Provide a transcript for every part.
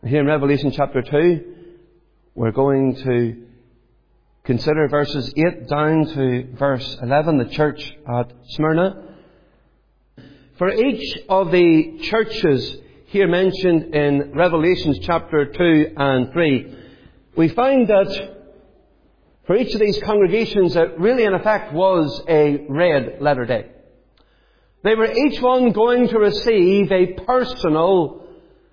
Here in Revelation chapter 2, we're going to consider verses 8 down to verse 11, the church at Smyrna. For each of the churches here mentioned in Revelation chapter 2 and 3, we find that for each of these congregations, it really in effect was a red letter day. They were each one going to receive a personal,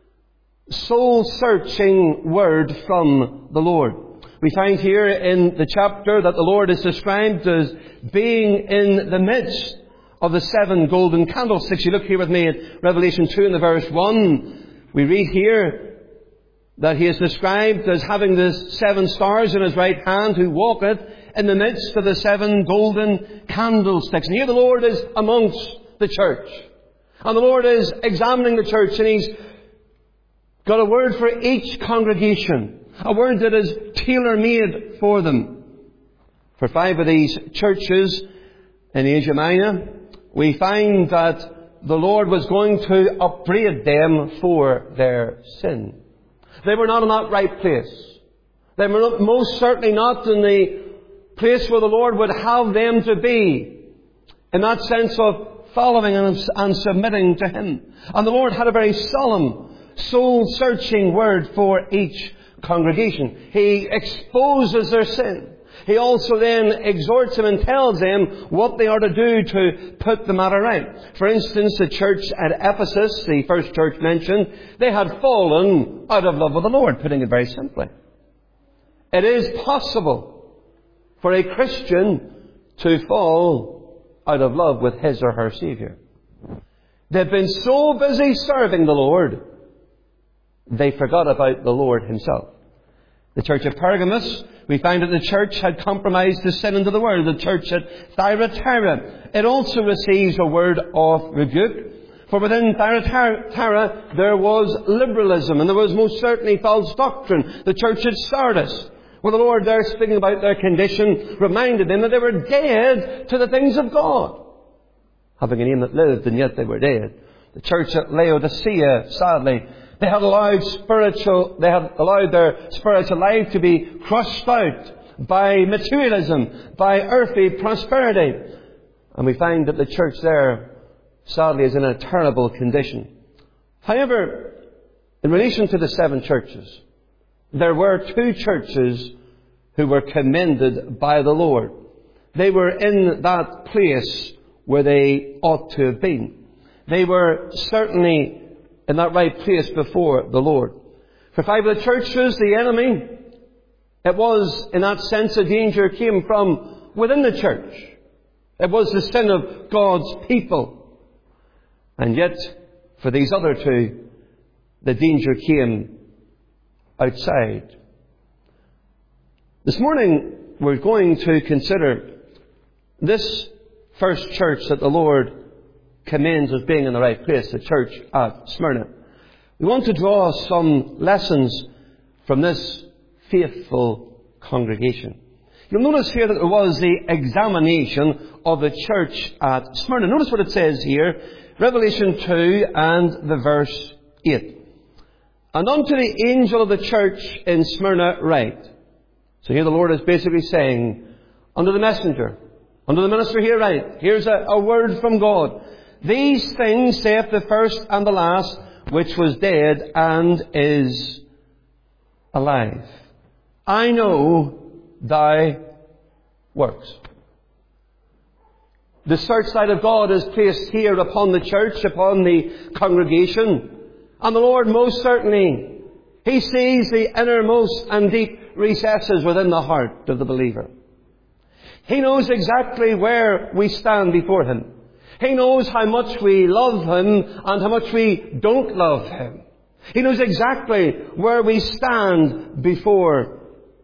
soul-searching word from the Lord. We find here in the chapter that the Lord is described as being in the midst of the 7 golden candlesticks. You look here with me at Revelation 2 in the verse 1. We read here that He is described as having the 7 stars in His right hand, who walketh in the midst of the 7 golden candlesticks. And here the Lord is amongst the church. And the Lord is examining the church, and He's got a word for each congregation. A word that is tailor-made for them. For 5 of these churches in Asia Minor, we find that the Lord was going to upbraid them for their sin. They were not in that right place. They were most certainly not in the place where the Lord would have them to be, in that sense of following and submitting to Him. And the Lord had a very solemn, soul-searching word for each congregation. He exposes their sin. He also then exhorts them and tells them what they are to do to put the matter right. For instance, the church at Ephesus, the first church mentioned, they had fallen out of love with the Lord, putting it very simply. It is possible for a Christian to fall out of love with his or her Saviour. They've been so busy serving the Lord, they forgot about the Lord Himself. The church of Pergamos, we find that the church had compromised the sin into the world. The church at Thyatira, it also receives a word of rebuke. For within Thyatira there was liberalism, and there was most certainly false doctrine. The church at Sardis, where the Lord there, speaking about their condition, reminded them that they were dead to the things of God, having a name that lived, and yet they were dead. The church at Laodicea, sadly, they had allowed their spiritual life to be crushed out by materialism, by earthly prosperity. And we find that the church there, sadly, is in a terrible condition. However, in relation to the 7 churches, there were 2 churches who were commended by the Lord. They were in that place where they ought to have been. They were certainly in that right place before the Lord. For 5 of the churches, the enemy, it was, in that sense, the danger came from within the church. It was the sin of God's people. And yet, for these other 2, the danger came outside. This morning, we're going to consider this first church that the Lord commends as being in the right place, the church at Smyrna. We want to draw some lessons from this faithful congregation. You'll notice here that there was the examination of the church at Smyrna. Notice what it says here, Revelation 2 and the verse 8. And unto the angel of the church in Smyrna write. So here the Lord is basically saying, unto the messenger, unto the minister here write. Here's a word from God. These things saith the first and the last, which was dead and is alive. I know thy works. The searchlight of God is placed here upon the church, upon the congregation. And the Lord most certainly, He sees the innermost and deep recesses within the heart of the believer. He knows exactly where we stand before Him. He knows how much we love Him and how much we don't love Him. He knows exactly where we stand before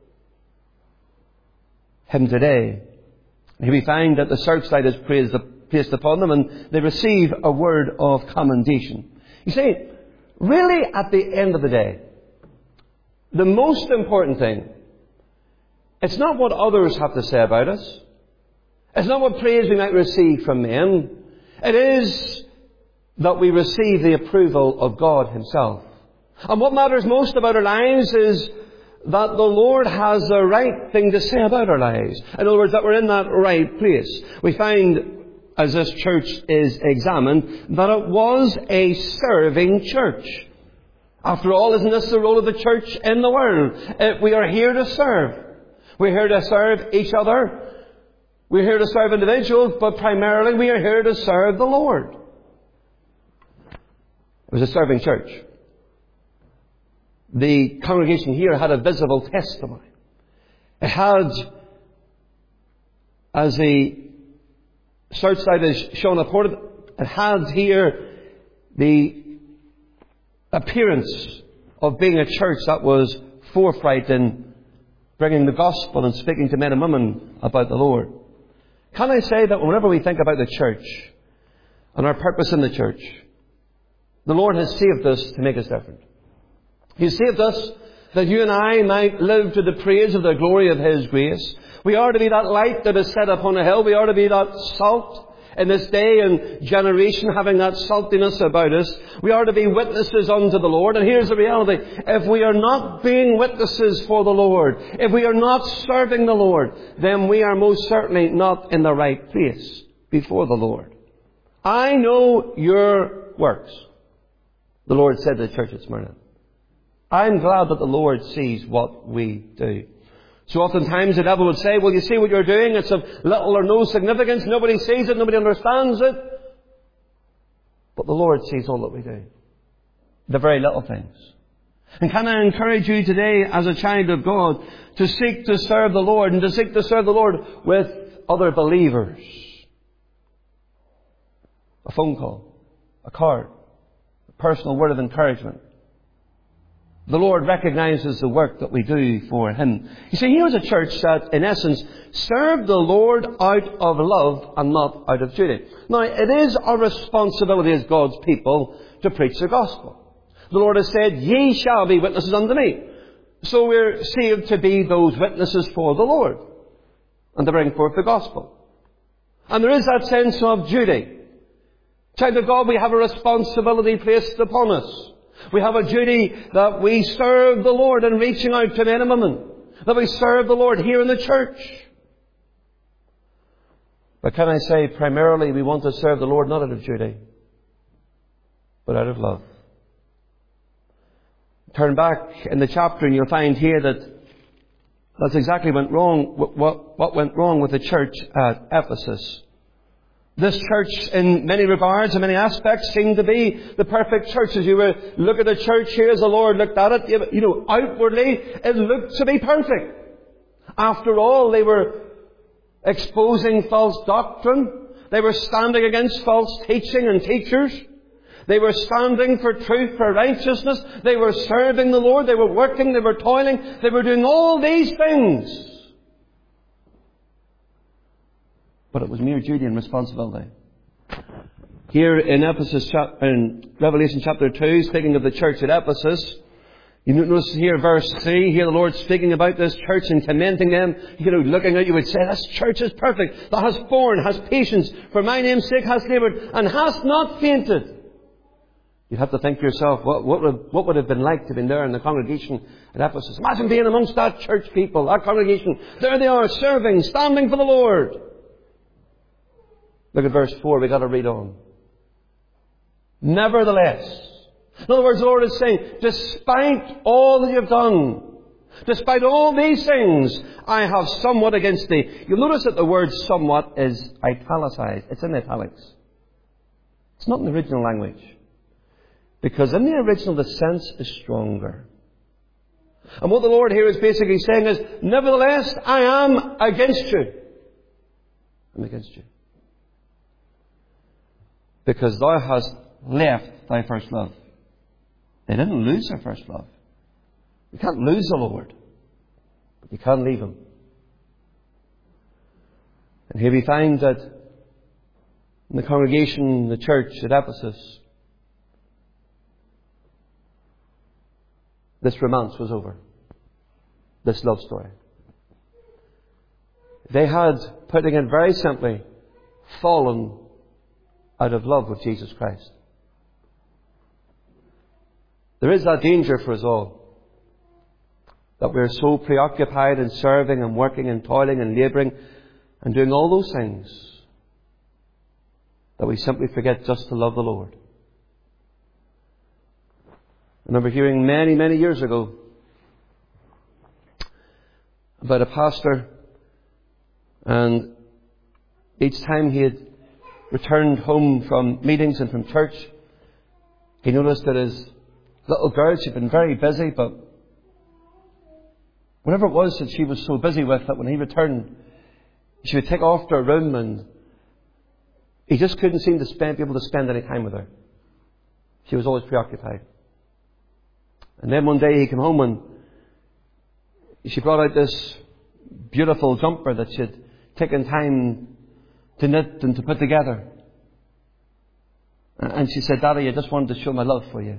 Him today. Here we find that the searchlight is placed upon them, and they receive a word of commendation. You see, really at the end of the day, the most important thing, it's not what others have to say about us. It's not what praise we might receive from men. It is that we receive the approval of God Himself. And what matters most about our lives is that the Lord has the right thing to say about our lives. In other words, that we're in that right place. We find, as this church is examined, that it was a serving church. After all, isn't this the role of the church in the world? We are here to serve. We're here to serve each other. We're here to serve individuals, but primarily we are here to serve the Lord. It was a serving church. The congregation here had a visible testimony. It had, as the search site is shown upon it, it had here the appearance of being a church that was forthright in bringing the gospel and speaking to men and women about the Lord. Can I say that whenever we think about the church and our purpose in the church, the Lord has saved us to make us different. He saved us that you and I might live to the praise of the glory of His grace. We are to be that light that is set upon a hill. We are to be that salt in this day and generation, having that saltiness about us. We are to be witnesses unto the Lord. And here's the reality. If we are not being witnesses for the Lord, if we are not serving the Lord, then we are most certainly not in the right place before the Lord. I know your works, the Lord said to the church at Smyrna. I'm glad that the Lord sees what we do. So oftentimes the devil would say, well, you see what you're doing? It's of little or no significance. Nobody sees it. Nobody understands it. But the Lord sees all that we do. The very little things. And can I encourage you today as a child of God to seek to serve the Lord and to seek to serve the Lord with other believers? A phone call, a card, a personal word of encouragement. The Lord recognizes the work that we do for Him. You see, here's a church that, in essence, served the Lord out of love and not out of duty. Now, it is our responsibility as God's people to preach the gospel. The Lord has said, ye shall be witnesses unto me. So we're saved to be those witnesses for the Lord and to bring forth the gospel. And there is that sense of duty. Child of God, we have a responsibility placed upon us. We have a duty that we serve the Lord in reaching out to men and women. That we serve the Lord here in the church. But can I say, primarily we want to serve the Lord not out of duty, but out of love. Turn back in the chapter and you'll find here that that's exactly what went wrong with the church at Ephesus. This church, in many regards and many aspects, seemed to be the perfect church. As you look at the church here, as the Lord looked at it, outwardly, it looked to be perfect. After all, they were exposing false doctrine. They were standing against false teaching and teachers. They were standing for truth, for righteousness. They were serving the Lord. They were working. They were toiling. They were doing all these things. But it was mere duty and responsibility. Here in Revelation chapter 2, speaking of the church at Ephesus, you notice here verse 3, here the Lord speaking about this church and commending them. Looking at you would say, this church is perfect, that has borne, has patience, for my name's sake has laboured, and has not fainted. You'd have to think to yourself, what would it have been like to have been there in the congregation at Ephesus? Imagine being amongst that church people, that congregation. There they are, serving, standing for the Lord. Look at verse 4, we've got to read on. Nevertheless. In other words, the Lord is saying, despite all that you've done, despite all these things, I have somewhat against thee. You'll notice that the word somewhat is italicized. It's in italics. It's not in the original language. Because in the original, the sense is stronger. And what the Lord here is basically saying is, nevertheless, I am against you. I'm against you. Because thou hast left thy first love. They didn't lose their first love. You can't lose the Lord, but you can leave Him. And here we find that in the congregation, the church at Ephesus, this romance was over. This love story. They had, putting it very simply, fallen out of love with Jesus Christ. There is that danger for us all, that we're so preoccupied in serving and working and toiling and labouring and doing all those things that we simply forget just to love the Lord. I remember hearing many, many years ago about a pastor, and each time he had returned home from meetings and from church, he noticed that his little girl, she'd been very busy, but whatever it was that she was so busy with, that when he returned, she would take off to her room, and he just couldn't seem to be able to spend any time with her. She was always preoccupied. And then one day he came home and she brought out this beautiful jumper that she'd taken time to knit and to put together. And she said, "Daddy, I just wanted to show my love for you."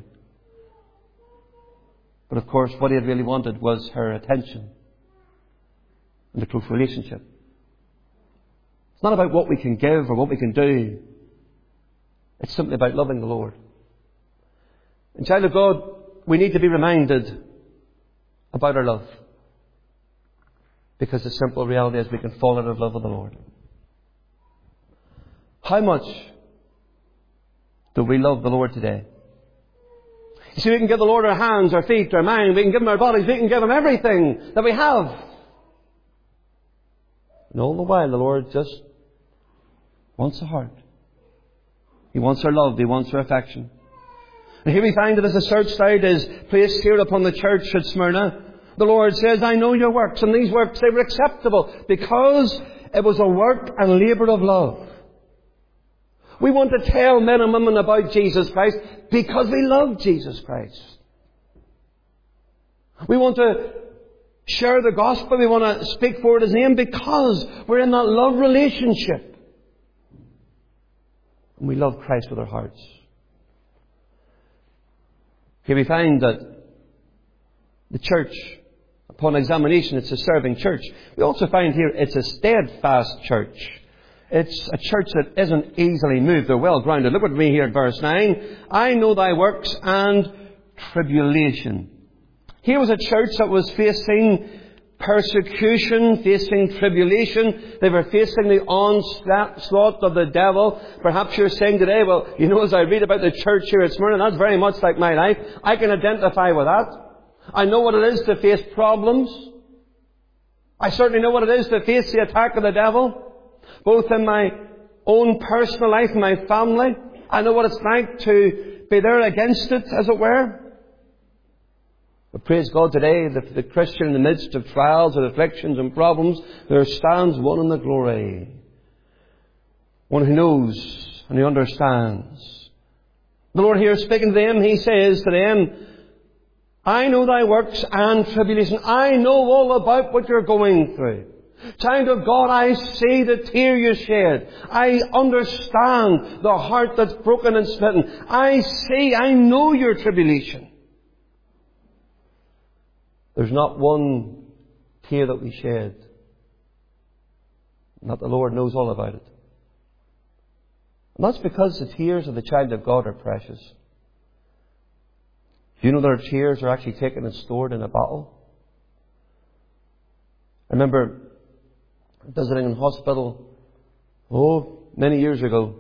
But of course, what he had really wanted was her attention and a close relationship. It's not about what we can give or what we can do. It's simply about loving the Lord. And child of God, we need to be reminded about our love. Because the simple reality is we can fall out of love with the Lord. How much do we love the Lord today? You see, we can give the Lord our hands, our feet, our mind. We can give Him our bodies. We can give Him everything that we have. And all the while, the Lord just wants a heart. He wants our love. He wants our affection. And here we find that as the searchlight is placed here upon the church at Smyrna, the Lord says, "I know your works, and these works, they were acceptable because it was a work and labour of love." We want to tell men and women about Jesus Christ because we love Jesus Christ. We want to share the gospel. We want to speak forward His name because we're in that love relationship. And we love Christ with our hearts. Here we find that the church, upon examination, it's a serving church. We also find here it's a steadfast church. It's a church that isn't easily moved. They're well grounded. Look with me here at verse 9. "I know thy works and tribulation." Here was a church that was facing persecution, facing tribulation. They were facing the onslaught of the devil. Perhaps you're saying today, "Well, you know, as I read about the church here at Smyrna, that's very much like my life. I can identify with that. I know what it is to face problems. I certainly know what it is to face the attack of the devil, both in my own personal life and my family. I know what it's like to be there against it, as it were." But praise God, today, the Christian in the midst of trials and afflictions and problems, there stands one in the glory. One who knows and who understands. The Lord here speaking to them, He says to them, "I know thy works and tribulation." I know all about what you're going through. Child of God, I see the tear you shed. I understand the heart that's broken and smitten. I know your tribulation. There's not one tear that we shed that the Lord knows all about it. And that's because the tears of the child of God are precious. Do you know that our tears are actually taken and stored in a bottle? I remember visiting in hospital, many years ago.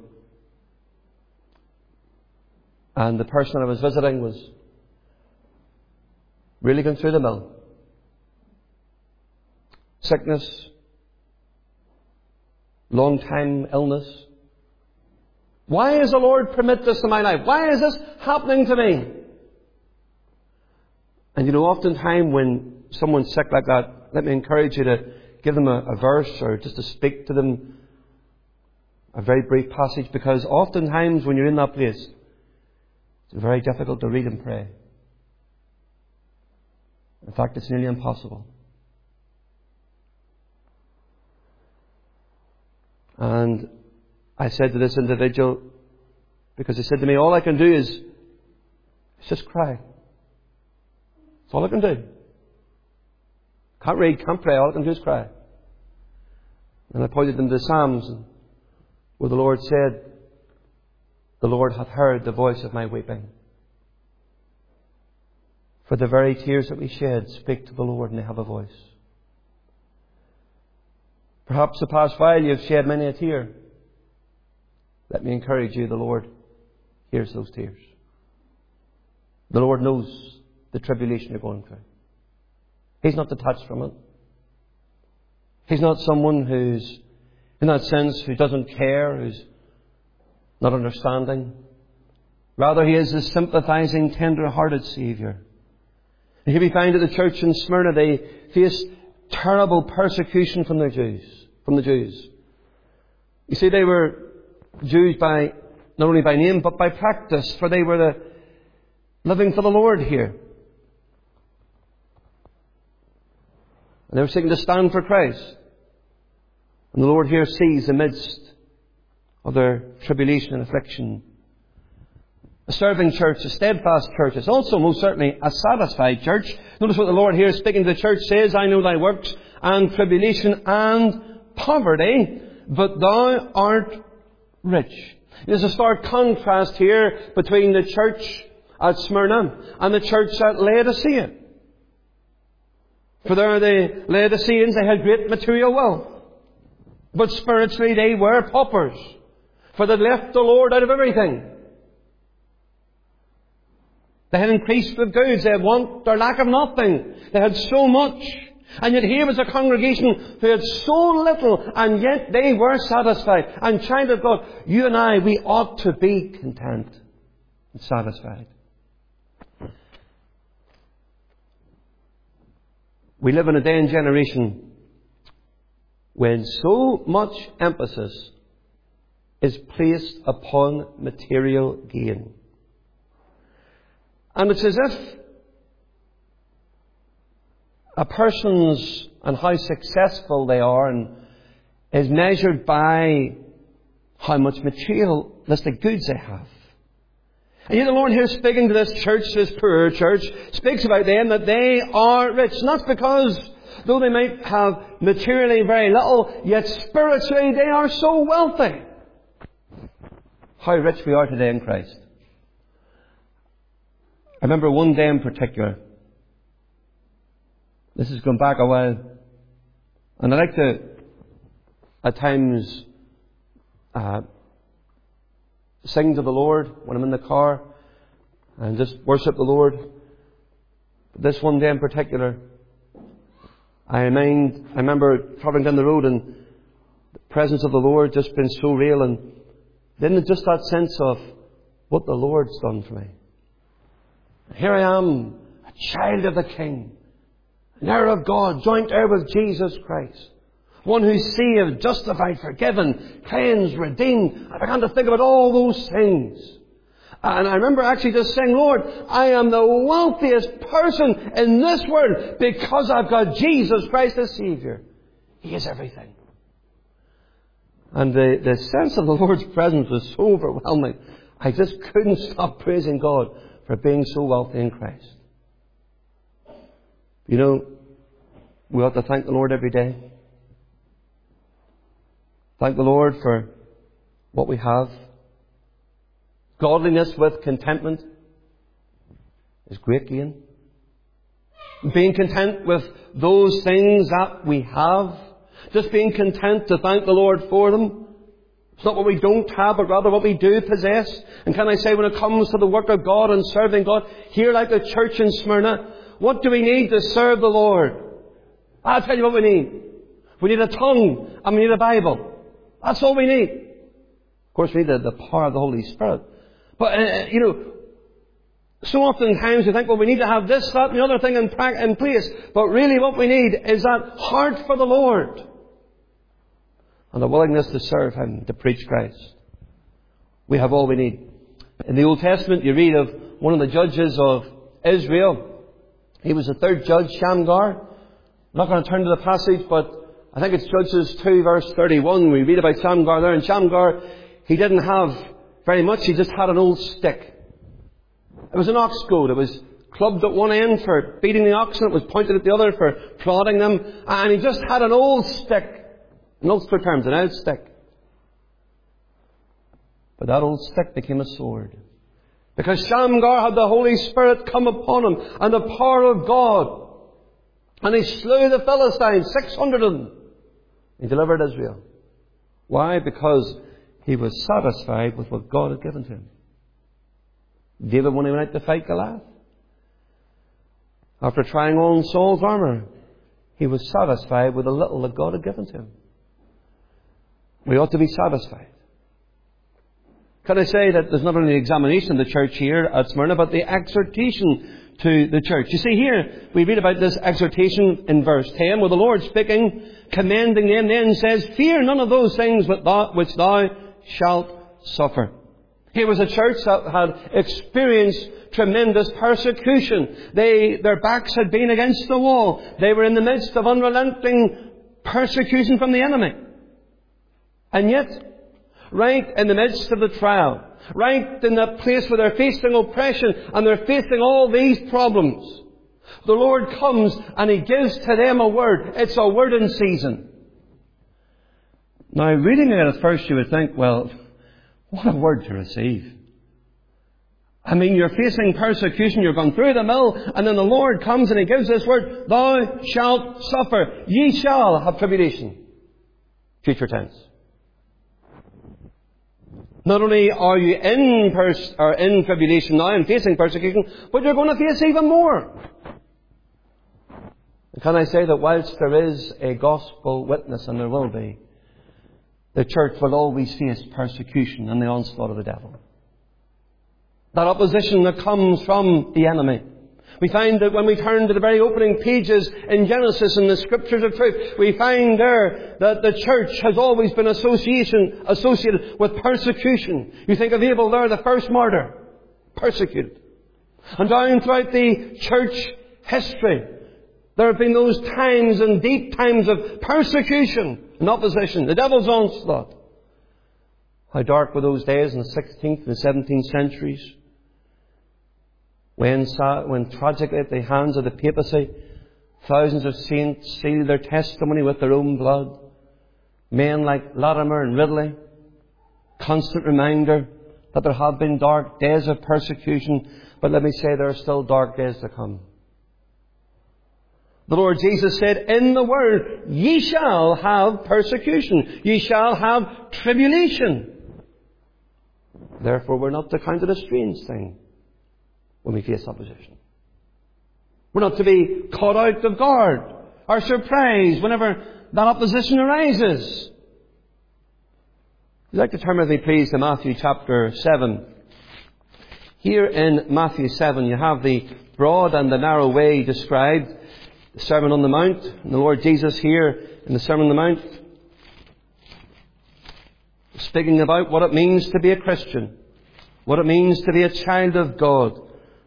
And the person I was visiting was really going through the mill. Sickness, long time illness. Why does the Lord permit this in my life? Why is this happening to me? And you know, oftentimes when someone's sick like that, let me encourage you to give them a verse or just to speak to them a very brief passage, because oftentimes when you're in that place, it's very difficult to read and pray. In fact, it's nearly impossible. And I said to this individual, because he said to me, all I can do is just cry. That's all I can do. Can't read, can't pray, all I can do is cry. And I pointed them to the Psalms, where the Lord said, "The Lord hath heard the voice of my weeping." For the very tears that we shed speak to the Lord and they have a voice. Perhaps the past while you've shed many a tear. Let me encourage you, the Lord hears those tears. The Lord knows the tribulation you're going through. He's not detached from it. He's not someone who's, in that sense, who doesn't care, who's not understanding. Rather, He is a sympathizing, tender-hearted Saviour. And here we find that the church in Smyrna, they faced terrible persecution from the Jews. You see, they were Jews by, not only by name, but by practice, for they were living for the Lord here. And they were seeking to stand for Christ. And the Lord here sees the midst of their tribulation and affliction. A serving church, a steadfast church, is also most certainly a satisfied church. Notice what the Lord here speaking to the church says, I know thy works and tribulation and poverty, but thou art rich. There's a stark contrast here between the church at Smyrna and the church at Laodicea. For there the Laodiceans, they had great material wealth. But spiritually they were paupers. For they left the Lord out of everything. They had increased with goods. They had want or lack of nothing. They had so much. And yet here was a congregation who had so little, and yet they were satisfied. And child of God, you and I, we ought to be content and satisfied. We live in a day and generation when so much emphasis is placed upon material gain. And it's as if a person's and how successful they are and is measured by how much materialistic goods they have. And yet the Lord here speaking to this church, this poor church, speaks about them that they are rich. Not because, though they might have materially very little, yet spiritually they are so wealthy. How rich we are today in Christ. I remember one day in particular. This has gone back a while. And I like to, at times, sing to the Lord when I'm in the car and just worship the Lord. But this one day in particular, I remember travelling down the road and the presence of the Lord just been so real, and then just that sense of what the Lord's done for me. Here I am, a child of the King, an heir of God, joint heir with Jesus Christ. One who's saved, justified, forgiven, cleansed, redeemed. I began to think about all those things. And I remember actually just saying, Lord, I am the wealthiest person in this world because I've got Jesus Christ as Saviour. He is everything. And the sense of the Lord's presence was so overwhelming. I just couldn't stop praising God for being so wealthy in Christ. You know, we ought to thank the Lord every day. Thank the Lord for what we have. Godliness with contentment is great gain. Being content with those things that we have. Just being content to thank the Lord for them. It's not what we don't have, but rather what we do possess. And can I say, when it comes to the work of God and serving God, here like the church in Smyrna, what do we need to serve the Lord? I'll tell you what we need. We need a tongue and we need a Bible. That's all we need. Of course, we need the power of the Holy Spirit. But, so often times we think, well, we need to have this, that, and the other thing in place. But really what we need is that heart for the Lord. And a willingness to serve Him, to preach Christ. We have all we need. In the Old Testament, you read of one of the judges of Israel. He was the third judge, Shamgar. I'm not going to turn to the passage, but I think it's Judges 2 verse 31. We read about Shamgar there. And Shamgar, he didn't have very much. He just had an old stick. It was an ox goad. It was clubbed at one end for beating the oxen. It was pointed at the other for prodding them. And he just had an old stick. In Ulster terms, an old stick. But that old stick became a sword. Because Shamgar had the Holy Spirit come upon him and the power of God. And he slew the Philistines, 600 of them. He delivered Israel. Why? Because he was satisfied with what God had given to him. David, when he went out to fight Goliath, after trying on Saul's armour, he was satisfied with the little that God had given to him. We ought to be satisfied. Can I say that there's not only the examination of the church here at Smyrna, but the exhortation to the church. You see here, we read about this exhortation in verse 10, where the Lord speaking, commending them, then says, fear none of those things which thou shalt suffer. Here was a church that had experienced tremendous persecution. Their backs had been against the wall. They were in the midst of unrelenting persecution from the enemy. And yet, right in the midst of the trial, right in that place where they're facing oppression and they're facing all these problems, the Lord comes and He gives to them a word. It's a word in season. Now, reading it at first, you would think, well, what a word to receive. I mean, you're facing persecution, you're going through the mill, and then the Lord comes and He gives this word, thou shalt suffer, ye shall have tribulation. Future tense. Not only are you in tribulation now and facing persecution, but you're going to face even more. And can I say that whilst there is a gospel witness, and there will be, the church will always face persecution and the onslaught of the devil. That opposition that comes from the enemy. We find that when we turn to the very opening pages in Genesis in the Scriptures of truth, we find there that the church has always been associated with persecution. You think of Abel there, the first martyr, persecuted. And down throughout the church history, there have been those times and deep times of persecution and opposition, the devil's onslaught. How dark were those days in the 16th and 17th centuries, when tragically at the hands of the papacy, thousands of saints sealed their testimony with their own blood. Men like Latimer and Ridley, constant reminder that there have been dark days of persecution, but let me say there are still dark days to come. The Lord Jesus said, in the Word, ye shall have persecution. Ye shall have tribulation. Therefore, we're not to count it a strange thing when we face opposition. We're not to be caught out of guard or surprised whenever that opposition arises. I'd like to turn with me, please, to Matthew chapter 7. Here in Matthew 7, you have the broad and the narrow way described, the Sermon on the Mount. And the Lord Jesus here in the Sermon on the Mount, speaking about what it means to be a Christian, what it means to be a child of God.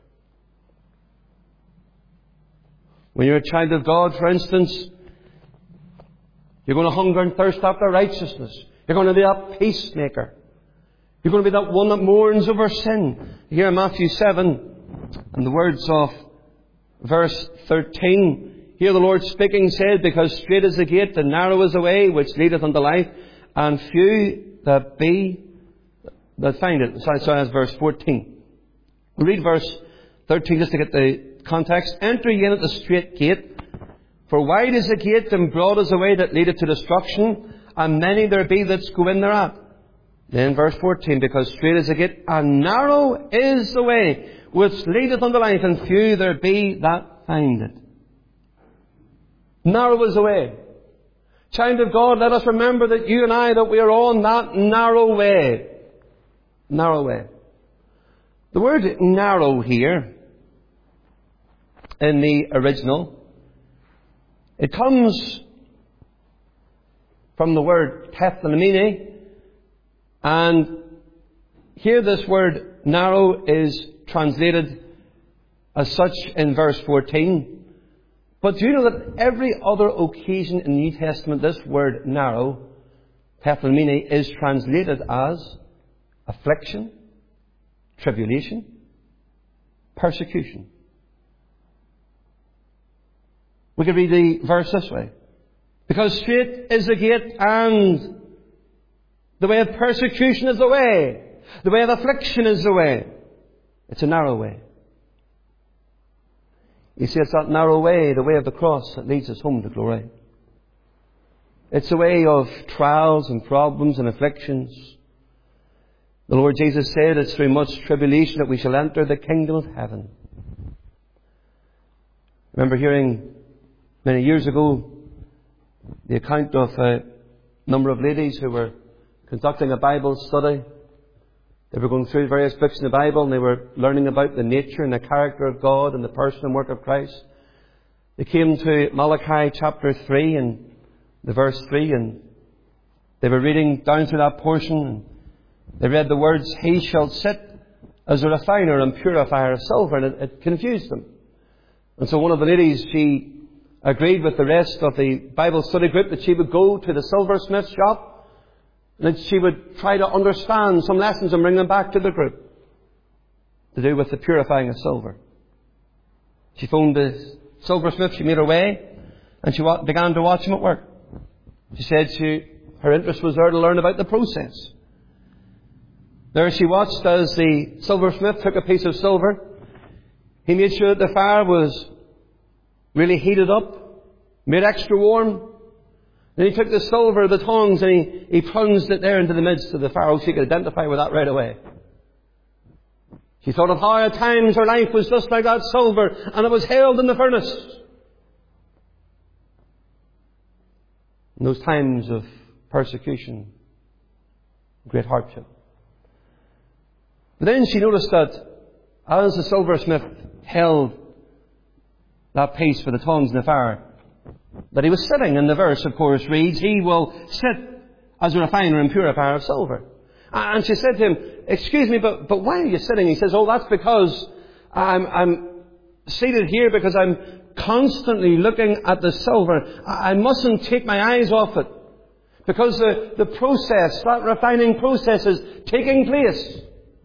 When you're a child of God, for instance, you're going to hunger and thirst after righteousness. You're going to be that peacemaker. You're going to be that one that mourns over sin. Here in Matthew 7, and the words of verse 13, here the Lord speaking said, because straight is the gate and narrow is the way which leadeth unto life, and few that find it. So that's verse 14. We'll read verse 13 just to get the context. Enter ye in at the strait gate, for wide is the gate and broad is the way that leadeth to destruction, and many there be that go in thereat. Then verse 14, because straight is the gate and narrow is the way which leadeth unto life, and few there be that find it. Narrow is the way. Child of God, let us remember that you and I, that we are on that narrow way. Narrow way. The word narrow here, in the original, it comes from the word tethlemine, and here this word narrow is translated as such in verse 14. But do you know that every other occasion in the New Testament this word narrow, tethlemine, is translated as affliction, tribulation, persecution? We could read the verse this way. Because straight is the gate and the way of persecution is the way. The way of affliction is the way. It's a narrow way. You see, it's that narrow way, the way of the cross, that leads us home to glory. It's a way of trials and problems and afflictions. The Lord Jesus said it's through much tribulation that we shall enter the kingdom of heaven. I remember hearing many years ago the account of a number of ladies who were conducting a Bible study. They were going through various books in the Bible, and they were learning about the nature and the character of God and the person and work of Christ. They came to Malachi chapter 3 and the verse 3, and they were reading down through that portion, and they read the words, "He shall sit as a refiner and purifier of silver," and it confused them. And so one of the ladies, she agreed with the rest of the Bible study group that she would go to the silversmith shop and that she would try to understand some lessons and bring them back to the group to do with the purifying of silver. She phoned the silversmith, she made her way, and she began to watch him at work. She said her interest was there to learn about the process. There she watched as the silversmith took a piece of silver. He made sure that the fire was really heated up, made extra warm. Then he took the silver, the tongs, and he plunged it there into the midst of the fire. Oh, she could identify with that right away. She thought of how at times her life was just like that silver, and it was held in the furnace. In those times of persecution, great hardship. But then she noticed that as the silversmith held that piece for the tongs in the fire, that he was sitting, and the verse, of course, reads, "He will sit as a refiner and purifier of silver." And she said to him, "Excuse me, but why are you sitting?" He says, "Oh, that's because I'm seated here because I'm constantly looking at the silver. I mustn't take my eyes off it, because the process, that refining process, is taking place."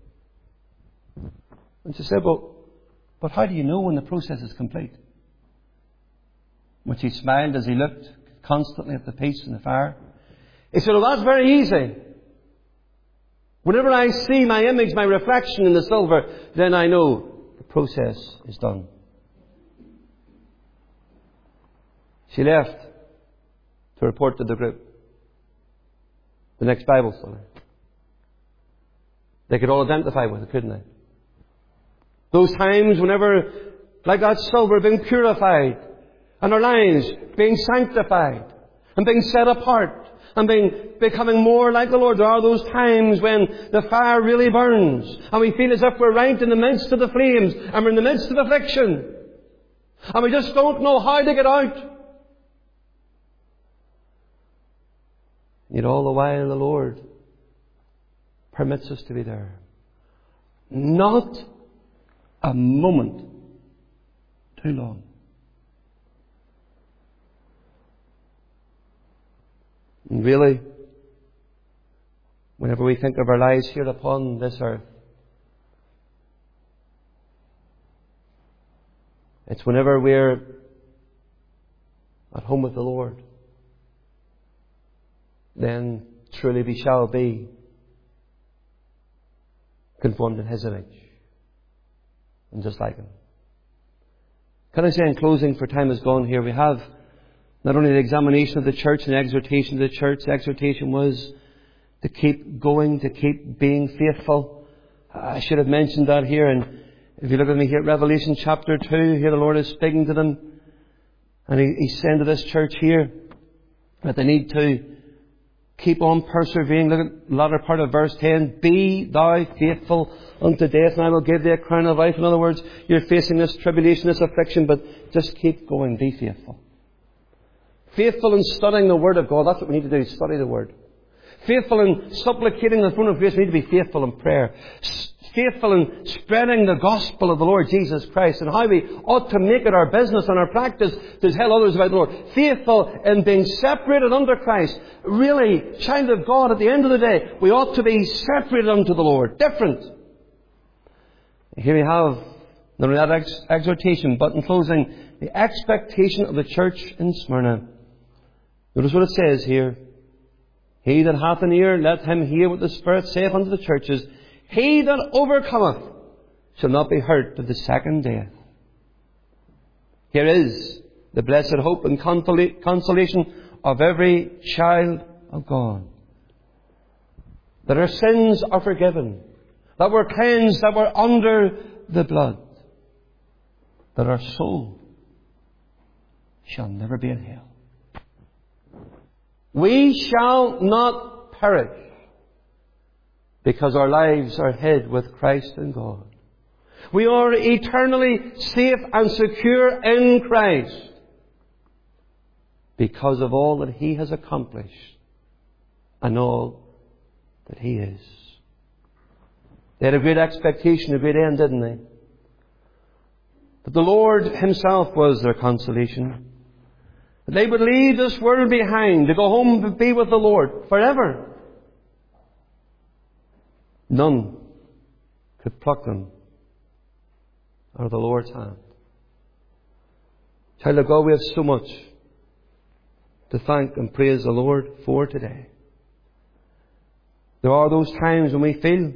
And she said, but how do you know when the process is complete? Which he smiled as he looked constantly at the piece in the fire. He said, "Oh, that's very easy. Whenever I see my image, my reflection in the silver, then I know the process is done." She left to report to the group the next Bible study. They could all identify with it, couldn't they? Those times whenever, like that silver, being purified, and our lives being sanctified, and being set apart, and becoming more like the Lord. There are those times when the fire really burns, and we feel as if we're right in the midst of the flames, and we're in the midst of affliction, and we just don't know how to get out. Yet all the while the Lord permits us to be there. Not a moment too long. And really, whenever we think of our lives here upon this earth, it's whenever we're at home with the Lord, then truly we shall be conformed in His image and just like Him. Can I say in closing, for time has gone here, we have not only the examination of the church and the exhortation of the church. The exhortation was to keep going, to keep being faithful. I should have mentioned that here. And if you look at me here at Revelation chapter 2, here the Lord is speaking to them. And He's saying to this church here that they need to keep on persevering. Look at the latter part of verse 10. "Be thou faithful unto death, and I will give thee a crown of life." In other words, you're facing this tribulation, this affliction, but just keep going. Be faithful. Faithful in studying the Word of God. That's what we need to do, study the Word. Faithful in supplicating the throne of grace. We need to be faithful in prayer. Faithful in spreading the gospel of the Lord Jesus Christ, and how we ought to make it our business and our practice to tell others about the Lord. Faithful in being separated under Christ. Really, child of God, at the end of the day, we ought to be separated unto the Lord. Different. Here we have not only that exhortation, but in closing, the expectation of the church in Smyrna. Notice what it says here. "He that hath an ear, let him hear what the Spirit saith unto the churches. He that overcometh shall not be hurt of the second death. Here is the blessed hope and consolation of every child of God. That our sins are forgiven, that we're cleansed, that we're under the blood, that our soul shall never be in hell. We shall not perish, because our lives are hid with Christ in God. We are eternally safe and secure in Christ because of all that He has accomplished and all that He is. They had a great expectation, a great end, didn't they? But the Lord Himself was their consolation. That they would leave this world behind to go home to be with the Lord forever. None could pluck them out of the Lord's hand. Child of God, we have so much to thank and praise the Lord for today. There are those times when we feel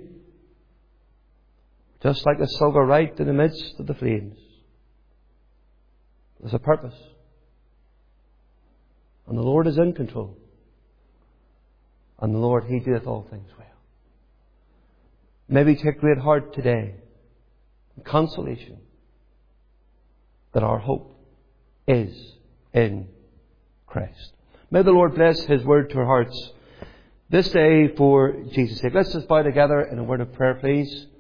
just like a silver right in the midst of the flames. There's a purpose. And the Lord is in control. And the Lord, He doeth all things well. Maybe take great heart today, consolation, that our hope is in Christ. May the Lord bless His word to our hearts this day for Jesus' sake. Let's just bow together in a word of prayer, please.